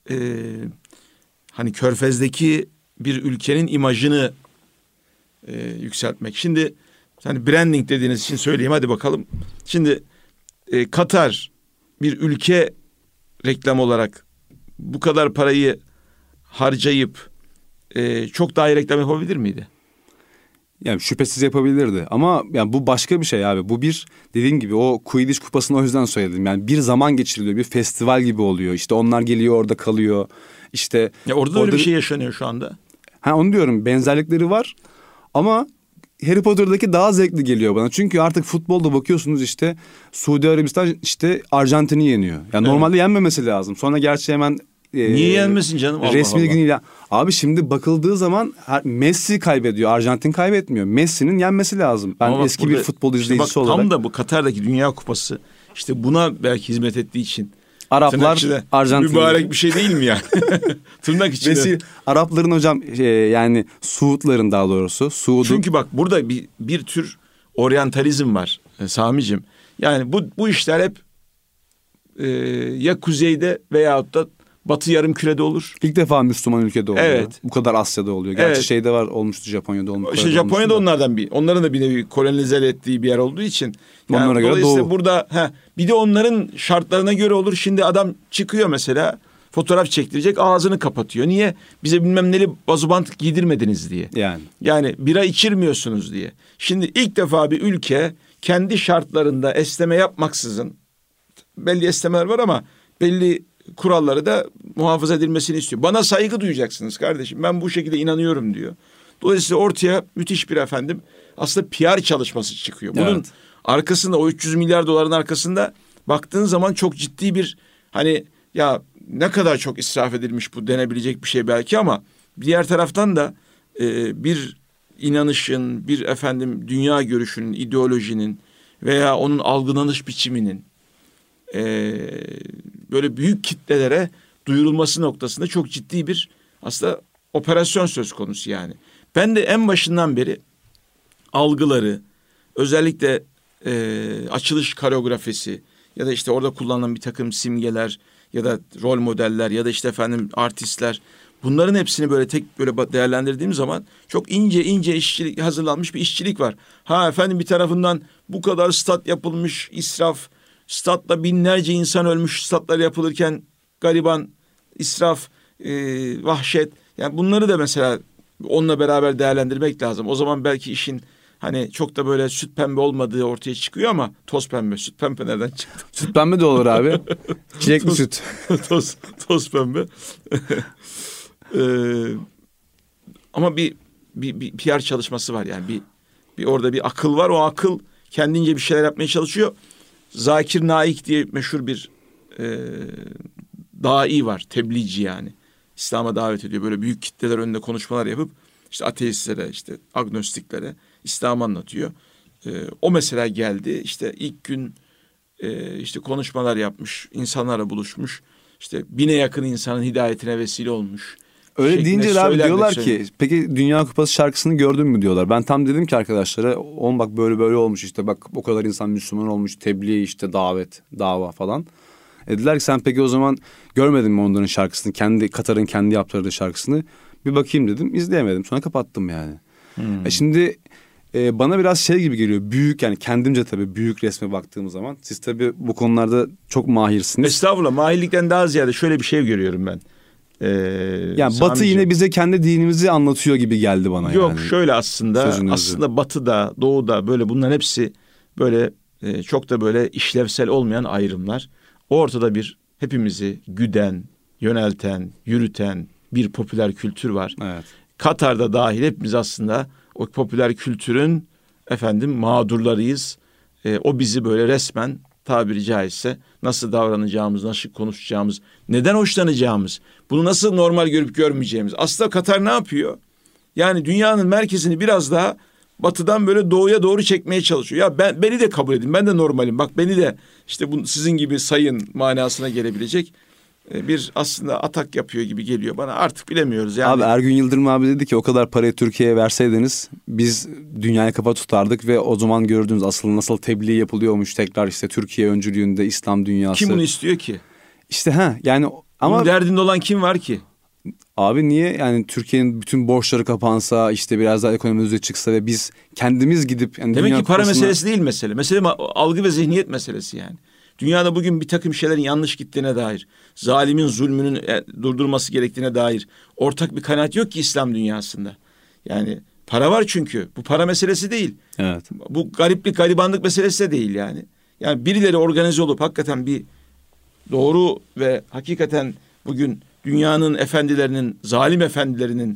hani Körfez'deki bir ülkenin imajını yükseltmek. Şimdi hani branding dediğiniz için söyleyeyim, hadi bakalım. Şimdi Katar bir ülke reklam olarak bu kadar parayı harcayıp çok daha iyi reklam yapabilir miydi? Yani şüphesiz yapabilirdi ama yani bu başka bir şey abi. Bu bir dediğim gibi o Quidditch kupasını o yüzden söyledim. Yani bir zaman geçiriliyor, bir festival gibi oluyor. İşte onlar geliyor orada kalıyor. İşte orada öyle bir şey yaşanıyor şu anda. Onu diyorum, benzerlikleri var ama Harry Potter'daki daha zevkli geliyor bana. Çünkü artık futbolda bakıyorsunuz işte Suudi Arabistan Arjantin'i yeniyor. Yani normalde yenmemesi lazım. Sonra gerçi hemen niye yenmesin canım? Resmi günüyle. Abi şimdi bakıldığı zaman Messi kaybediyor. Arjantin kaybetmiyor. Messi'nin yenmesi lazım. Ben eski bir futbol izleyicisi olarak. Tam da bu Katar'daki Dünya Kupası işte buna belki hizmet ettiği için. Araplar Arjantin. Mübarek bir şey değil mi yani? Tırnak içinde. Arapların hocam yani Suudların daha doğrusu. Çünkü bak burada bir tür oryantalizm var Sami'cim. Yani bu işler hep ya kuzeyde veyahut da Batı yarımkürede olur. İlk defa Müslüman ülkede oluyor. Evet. Bu kadar Asya'da oluyor. Gerçi şeyde var, olmuştu Japonya'da olmuştu. İşte Japonya'da onların da bir nevi kolonize ettiği bir yer olduğu için. Yani onlara göre Doğu. Burada bir de onların şartlarına göre olur. Şimdi adam çıkıyor mesela fotoğraf çektirecek, ağzını kapatıyor. Niye? Bize bilmem neli bazubant giydirmediniz diye. Yani bira içirmiyorsunuz diye. Şimdi ilk defa bir ülke kendi şartlarında esneme yapmaksızın, belli esnemeler var ama belli kuralları da muhafaza edilmesini istiyor. Bana saygı duyacaksınız kardeşim. Ben bu şekilde inanıyorum diyor. Dolayısıyla ortaya müthiş bir aslında PR çalışması çıkıyor. Bunun arkasında, o 300 milyar doların arkasında baktığın zaman çok ciddi bir ya ne kadar çok israf edilmiş bu denebilecek bir şey belki ama diğer taraftan da bir inanışın, bir dünya görüşünün, ideolojinin veya onun algılanış biçiminin böyle büyük kitlelere duyurulması noktasında çok ciddi bir aslında operasyon söz konusu yani. Ben de en başından beri algıları, özellikle açılış koreografisi ya da işte orada kullanılan bir takım simgeler ya da rol modeller ya da işte artistler, bunların hepsini böyle değerlendirdiğim zaman çok ince hazırlanmış bir işçilik var. Bir tarafından bu kadar stat yapılmış, israf, Statta binlerce insan ölmüş, statlar yapılırken gariban, israf, vahşet. Yani bunları da mesela onunla beraber değerlendirmek lazım. O zaman belki işin hani çok da böyle süt pembe olmadığı ortaya çıkıyor ama toz pembe. Süt pembe nereden çıktı? Süt pembe de olur abi. Çilekli süt. Toz pembe. Ama bir PR çalışması var yani. Bir orada bir akıl var. O akıl kendince bir şeyler yapmaya çalışıyor. Zakir Naik diye meşhur bir dai var. Tebliğci yani. İslam'a davet ediyor. Böyle büyük kitleler önünde konuşmalar yapıp işte ateistlere, işte agnostiklere İslam'ı anlatıyor. O mesela geldi. İşte ilk gün işte konuşmalar yapmış. İnsanlarla buluşmuş. İşte 1000'e yakın insanın hidayetine vesile olmuş. Öyle deyince abi diyorlar ki peki Dünya Kupası şarkısını gördün mü diyorlar. Ben tam dedim ki arkadaşlara oğlum bak böyle olmuş işte bak o kadar insan Müslüman olmuş, tebliğ işte davet, dava falan. Dediler ki sen peki o zaman görmedin mi onların şarkısını, Katar'ın kendi yaptırdığı şarkısını? Bir bakayım dedim, izleyemedim, sonra kapattım yani. Şimdi bana biraz şey gibi geliyor, büyük yani kendimce tabii büyük resme baktığım zaman. Siz tabii bu konularda çok mahirsiniz. Estağfurullah, mahirlikten daha ziyade şöyle bir şey görüyorum ben. Yani Batı yine bize kendi dinimizi anlatıyor gibi geldi bana. Yok, yani. Şöyle aslında Batı'da, Doğu'da böyle bunların hepsi böyle çok da böyle işlevsel olmayan ayrımlar. Ortada bir hepimizi güden, yönelten, yürüten bir popüler kültür var. Evet. Katar'da dahil hepimiz aslında o popüler kültürün mağdurlarıyız. O bizi böyle resmen tabiri caizse nasıl davranacağımız, nasıl konuşacağımız, neden hoşlanacağımız, bunu nasıl normal görüp görmeyeceğimiz. Aslında Katar ne yapıyor? Yani dünyanın merkezini biraz daha batıdan böyle doğuya doğru çekmeye çalışıyor. Ya beni de kabul edin, ben de normalim. Bak beni de işte bu sizin gibi sayın manasına gelebilecek bir aslında atak yapıyor gibi geliyor bana. Artık bilemiyoruz yani. Abi Ergün Yıldırım abi dedi ki o kadar parayı Türkiye'ye verseydiniz biz dünyaya kafa tutardık ve o zaman gördüğünüz nasıl tebliğ yapılıyormuş tekrar işte Türkiye öncülüğünde İslam dünyası. Kim bunu istiyor ki? İşte yani ama bunun derdinde olan kim var ki? Abi niye yani Türkiye'nin bütün borçları kapansa işte biraz daha ekonomi düzeye çıksa ve biz kendimiz gidip yani demek ki para meselesi değil mesele. Mesele algı ve zihniyet meselesi yani. Dünyada bugün bir takım şeylerin yanlış gittiğine dair, zalimin zulmünün durdurması gerektiğine dair ortak bir kanaat yok ki İslam dünyasında. Yani para var çünkü. Bu para meselesi değil. Evet. Bu gariplik, garibanlık meselesi de değil yani. Yani birileri organize olup hakikaten bir doğru ve hakikaten bugün dünyanın efendilerinin, zalim efendilerinin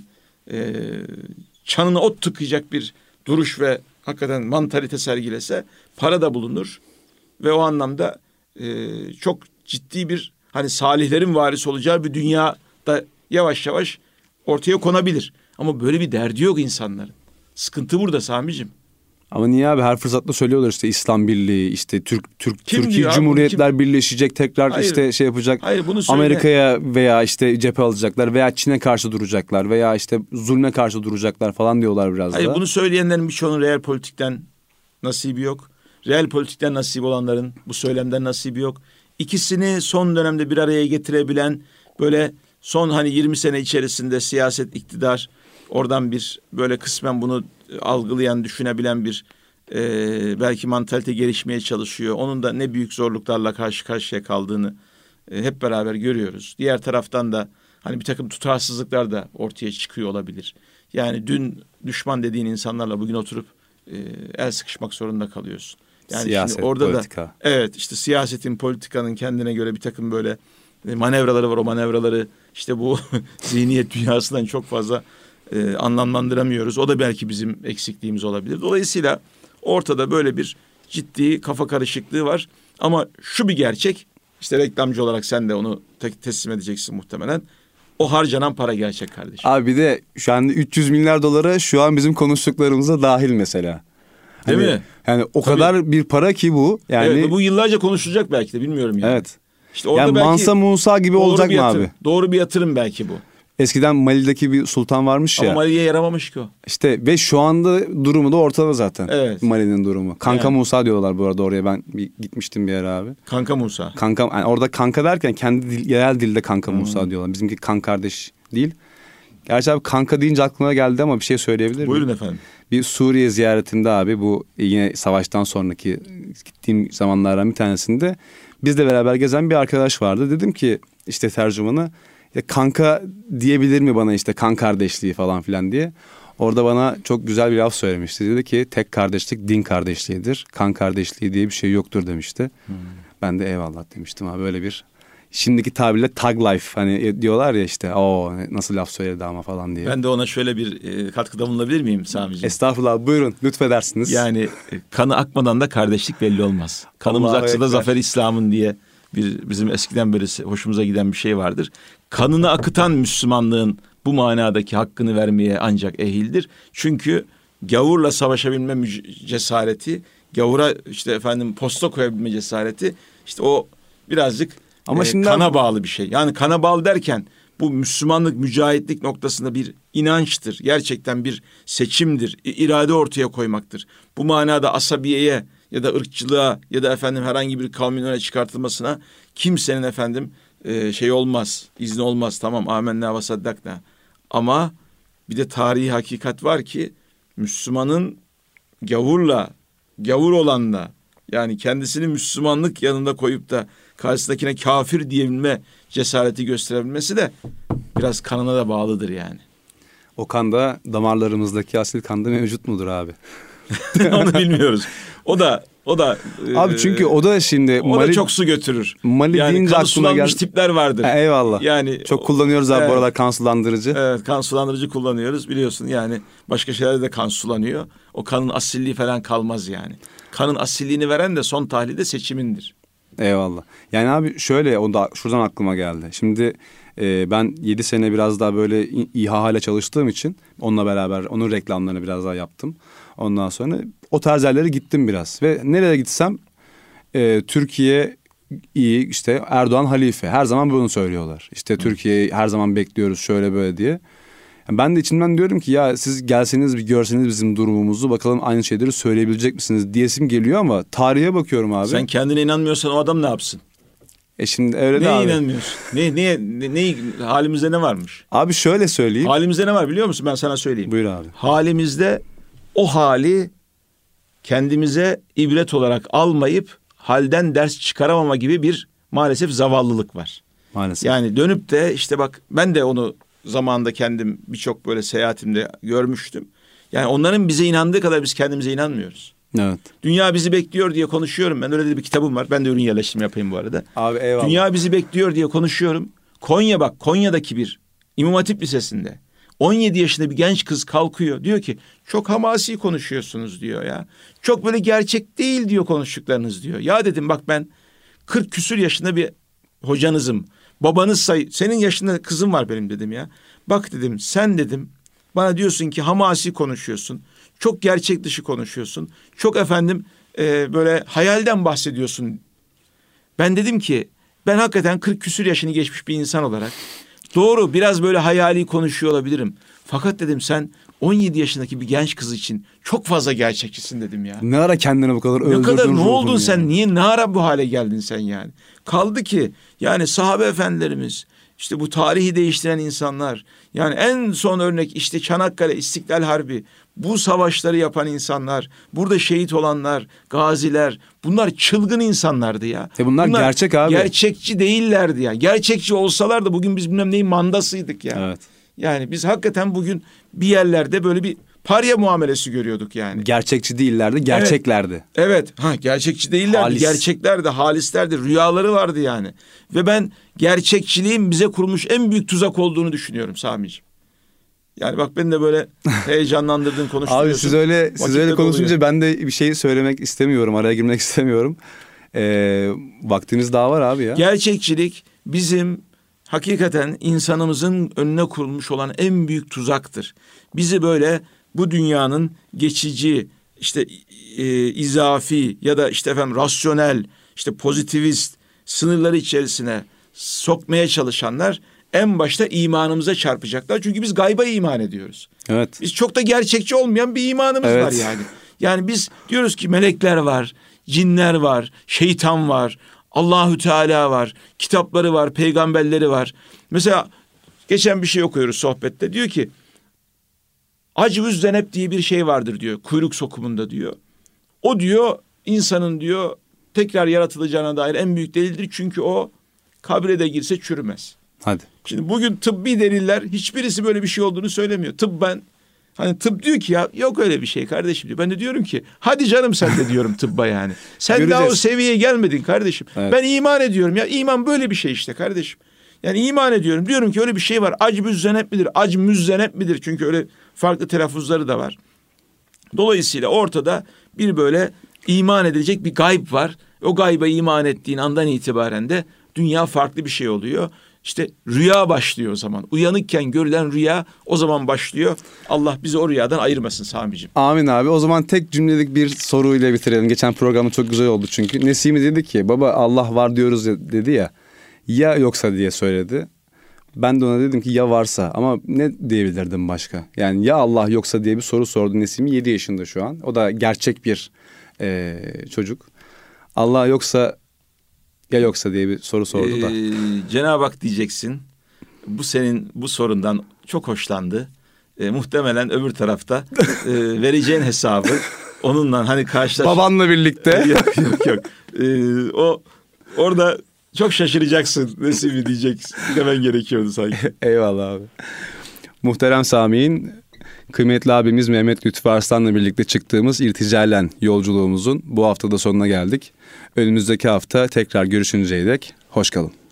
çanına ot tıkayacak bir duruş ve hakikaten mantalite sergilese para da bulunur. Ve o anlamda çok ciddi bir hani salihlerin varisi olacağı bir dünyada yavaş yavaş ortaya konabilir. Ama böyle bir derdi yok insanların. Sıkıntı burada Sami'cim. Ama niye abi her fırsatta söylüyorlar işte İslam Birliği, işte Türkiye Cumhuriyetler birleşecek tekrar. Hayır, işte şey yapacak. Hayır, bunu Amerika'ya veya işte cephe alacaklar veya Çin'e karşı duracaklar veya işte zulme karşı duracaklar falan diyorlar biraz da. Hayır, bunu söyleyenlerin birçoğunun real politikten nasibi yok. Real politikten nasip olanların bu söylemden nasibi yok. İkisini son dönemde bir araya getirebilen böyle son 20 sene içerisinde siyaset, iktidar oradan bir böyle kısmen bunu algılayan, düşünebilen bir belki mantalite gelişmeye çalışıyor. Onun da ne büyük zorluklarla karşı karşıya kaldığını hep beraber görüyoruz. Diğer taraftan da bir takım tutarsızlıklar da ortaya çıkıyor olabilir. Yani dün düşman dediğin insanlarla bugün oturup el sıkışmak zorunda kalıyorsun. Yani siyaset, şimdi orada politika. Da evet işte siyasetin, politikanın kendine göre bir takım böyle manevraları var. O manevraları işte bu zihniyet dünyasından çok fazla anlamlandıramıyoruz. O da belki bizim eksikliğimiz olabilir. Dolayısıyla ortada böyle bir ciddi kafa karışıklığı var. Ama şu bir gerçek, işte reklamcı olarak sen de onu teslim edeceksin muhtemelen. O harcanan para gerçek kardeşim. Abi bir de şu anda 300 milyar dolara şu an bizim konuştuklarımıza dahil mesela. Değil mi? Yani o Tabii. kadar bir para ki bu. Yani evet, bu yıllarca konuşulacak belki de, bilmiyorum yani. Evet. İşte orada yani belki Mansa Musa gibi olacak mı abi? Doğru bir yatırım belki bu. Eskiden Mali'deki bir sultan varmış ya. Ama Mali'ye yaramamış ki o. İşte ve şu anda durumu da ortada zaten. Evet. Mali'nin durumu. Kanka Musa diyorlar bu arada oraya, ben gitmiştim bir ara abi. Kanka Musa. Yani orada kanka derken kendi yerel dilde Kanka Musa diyorlar. Bizimki kan kardeş değil. Gerçi abi kanka deyince aklıma geldi ama bir şey söyleyebilir miyim? Buyurun efendim. Bir Suriye ziyaretimde abi, bu yine savaştan sonraki gittiğim zamanlardan bir tanesinde bizle beraber gezen bir arkadaş vardı. Dedim ki işte tercümanı, ya kanka diyebilir mi bana, işte kan kardeşliği falan filan diye. Orada bana çok güzel bir laf söylemişti. Dedi ki tek kardeşlik din kardeşliğidir. Kan kardeşliği diye bir şey yoktur demişti. Ben de eyvallah demiştim abi, böyle bir... Şimdiki tabirle tag life hani diyorlar ya, işte o nasıl laf söyledi ama falan diye. Ben de ona şöyle bir katkıda bulunabilir miyim Sami'ciğim? Estağfurullah, buyurun lütfedersiniz. Yani kanı akmadan da kardeşlik belli olmaz. Kanımız Allahu aksa da Ekber. zafer İslam'ın diye bizim eskiden beri hoşumuza giden bir şey vardır. Kanını akıtan Müslümanlığın bu manadaki hakkını vermeye ancak ehildir. Çünkü gavurla savaşabilme cesareti, gavura işte efendim posta koyabilme cesareti, işte o birazcık ama şimdi kana bağlı bir şey. Yani kana bağlı derken bu Müslümanlık, mücahitlik noktasında bir inançtır. Gerçekten bir seçimdir. İrade ortaya koymaktır. Bu manada asabiyeye ya da ırkçılığa ya da efendim herhangi bir kavmin öne çıkartılmasına kimsenin efendim şey olmaz, izni olmaz. Tamam, amenna ve saddakna. Ama bir de tarihi hakikat var ki Müslümanın gavur olanla, yani kendisini Müslümanlık yanında koyup da karşısındakine kafir diyebilme cesareti gösterebilmesi de biraz kanına da bağlıdır yani. O kan da damarlarımızdaki asil kanda mevcut mudur abi? Onu bilmiyoruz. O da abi çünkü o da şimdi o da çok su götürür. Mali yani deyince kanı sulanmış tipler vardır. Eyvallah. Yani çok kullanıyoruz abi, evet, bu aralar kan sulandırıcı. Evet, kan sulandırıcı kullanıyoruz biliyorsun. Yani başka şeylerde de kan sulanıyor. O kanın asilliği falan kalmaz yani. Kanın asilliğini veren de son tahlilde seçimindir. Eyvallah. Yani abi şöyle, o da şuradan aklıma geldi. Şimdi ben 7 sene biraz daha böyle İHA ile çalıştığım için onunla beraber onun reklamlarını biraz daha yaptım. Ondan sonra o tarz yerlere gittim biraz. Ve nereye gitsem Türkiye iyi, işte Erdoğan halife. Her zaman bunu söylüyorlar. İşte Türkiye'yi her zaman bekliyoruz şöyle böyle diye. Ben de içimden diyorum ki ya siz gelseniz bir görseniz bizim durumumuzu, bakalım aynı şeyleri söyleyebilecek misiniz diyesim geliyor ama tarihe bakıyorum abi. Sen kendine inanmıyorsan o adam ne yapsın? Şimdi öyle de Neye abi. inanmıyorsun? Ne halimizde ne varmış? Abi şöyle söyleyeyim. Halimizde ne var biliyor musun? Ben sana söyleyeyim. Buyur abi. Halimizde o hali kendimize ibret olarak almayıp halden ders çıkaramama gibi bir maalesef zavallılık var. Maalesef. Yani dönüp de işte bak, ben de onu zamanında kendim birçok böyle seyahatimde görmüştüm. Yani onların bize inandığı kadar biz kendimize inanmıyoruz. Evet. Dünya bizi bekliyor diye konuşuyorum. Ben öyle de bir kitabım var. Ben de ürün yerleştirme yapayım bu arada. Abi eyvallah. Dünya bizi bekliyor diye konuşuyorum. Konya'daki bir İmam Hatip Lisesi'nde 17 yaşında bir genç kız kalkıyor. Diyor ki çok hamasi konuşuyorsunuz diyor ya. Çok böyle gerçek değil diyor konuştuklarınız diyor. Ya dedim bak, ben 40 küsür yaşında bir hocanızım. Babanız senin yaşında kızım var benim dedim ya. Bak dedim, sen dedim bana diyorsun ki hamasi konuşuyorsun. Çok gerçek dışı konuşuyorsun. Çok efendim böyle hayalden bahsediyorsun. Ben dedim ki ben hakikaten 40 küsür yaşını geçmiş bir insan olarak doğru biraz böyle hayali konuşuyor olabilirim. Fakat dedim sen 17 yaşındaki bir genç kız için çok fazla gerçekçisin dedim ya. Ne ara kendini bu kadar öldürdün? Ne kadar, ne oldun ya? sen? Niye, ne ara bu hale geldin sen yani? Kaldı ki yani sahabe efendilerimiz, işte bu tarihi değiştiren insanlar, yani en son örnek işte Çanakkale, İstiklal Harbi, bu savaşları yapan insanlar, burada şehit olanlar, gaziler, bunlar çılgın insanlardı ya. Bunlar gerçek abi. Gerçekçi değillerdi ya. Gerçekçi olsalar da bugün biz bilmem neyin mandasıydık ya. Evet. Yani biz hakikaten bugün bir yerlerde böyle bir parya muamelesi görüyorduk yani. Gerçekçi değillerdi, gerçeklerdi. Evet, gerçekçi değillerdi, Halis. gerçeklerdi, halislerdi, rüyaları vardı yani. Ve ben gerçekçiliğin bize kurulmuş en büyük tuzak olduğunu düşünüyorum Sami'ciğim. Yani bak, beni de böyle heyecanlandırdın, konuşturuyorsun. Abi siz öyle konuşunca doluyor. ben de bir şey söylemek istemiyorum, araya girmek istemiyorum. Vaktimiz daha var abi ya. Gerçekçilik bizim hakikaten insanımızın önüne kurulmuş olan en büyük tuzaktır. Bizi böyle bu dünyanın geçici, işte izafi ya da işte efendim rasyonel, işte pozitivist sınırları içerisine sokmaya çalışanlar en başta imanımıza çarpacaklar. Çünkü biz gayba iman ediyoruz. Evet. Biz çok da gerçekçi olmayan bir imanımız var yani. Yani biz diyoruz ki melekler var, cinler var, şeytan var, Allahü Teala var, kitapları var, peygamberleri var. Mesela Geçen bir şey okuyoruz sohbette. Diyor ki acvüz zenep diye bir şey vardır diyor. Kuyruk sokumunda diyor. O diyor insanın diyor tekrar yaratılacağına dair en büyük delildir. Çünkü o kabre de girse çürümez. Hadi. Şimdi bugün tıbbi deliller hiçbirisi böyle bir şey olduğunu söylemiyor. Tıp diyor ki ya yok öyle bir şey kardeşim diyor. Ben de diyorum ki hadi canım sen de diyorum tıbba yani. Sen daha o seviyeye gelmedin kardeşim. Evet. Ben iman ediyorum ya, iman böyle bir şey işte kardeşim. Yani iman ediyorum, diyorum ki öyle bir şey var. Acmüzzenep midir? Acmüzzenep midir? Çünkü öyle farklı telaffuzları da var. Dolayısıyla ortada bir böyle iman edilecek bir gayb var. O gayba iman ettiğin andan itibaren de dünya farklı bir şey oluyor. İşte rüya başlıyor o zaman. Uyanıkken görülen rüya o zaman başlıyor. Allah bizi o rüyadan ayırmasın Sami'ciğim. Amin abi. O zaman tek cümlelik bir soruyla bitirelim. Geçen programda çok güzel oldu çünkü. Nesimi dedi ki baba Allah var diyoruz dedi ya. Ya yoksa diye söyledi. Ben de ona dedim ki ya varsa, ama ne diyebilirdim başka? Yani ya Allah yoksa diye bir soru sordu Nesimi. 7 yaşında şu an. O da gerçek bir çocuk. Allah yoksa ya yoksa diye bir soru sordu da. Cenab-ı Hak diyeceksin. Bu senin bu sorundan çok hoşlandı. Muhtemelen öbür tarafta vereceğin hesabı onunla hani karşılaş. Babanla birlikte. Yok. O orada çok şaşıracaksın. Nesimi diyeceksin. Demen gerekiyordu sanki. Eyvallah abi. Muhterem Sami'nin, kıymetli abimiz Mehmet Lütfü Arslan'la birlikte çıktığımız İrticalen yolculuğumuzun bu haftada sonuna geldik. Önümüzdeki hafta tekrar görüşünceye dek hoş kalın.